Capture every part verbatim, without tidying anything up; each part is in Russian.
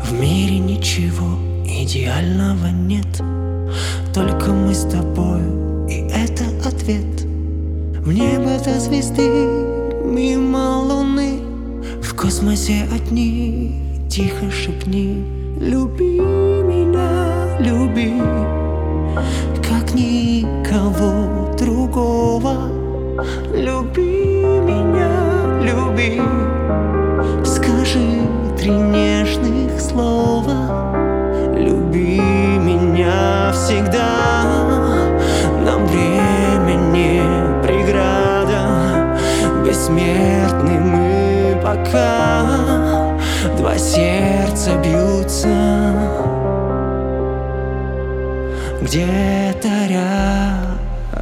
В мире ничего идеального нет, только мы с тобою, и это ответ. В небо до звезды, мимо луны, в космосе одни, тихо шепни: люби меня, люби, как никого другого. Люби меня, люби, скажи три нежных слова. Люби меня всегда, нам время не преграда. Бессмертны мы пока, два сердца бьются где-то рядом.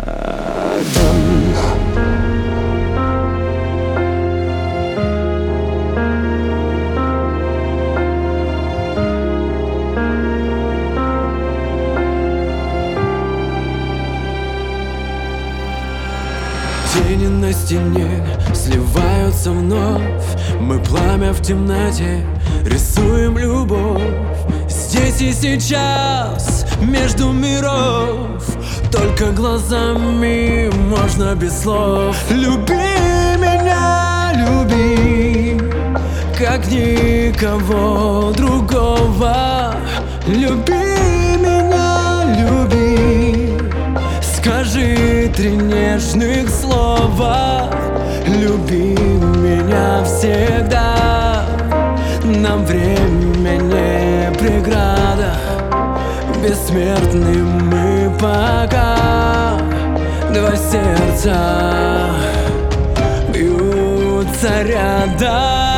Тени на стене сливаются вновь. Мы пламя в темноте, рисуем любовь. Здесь и сейчас, между миров, только глазами можно без слов. Люби меня, люби, как никого другого. Люби меня, люби, скажи три нежных слова. Люби меня всегда, нам время не преграда. Бессмертны мы пока, два сердца бьются рядом.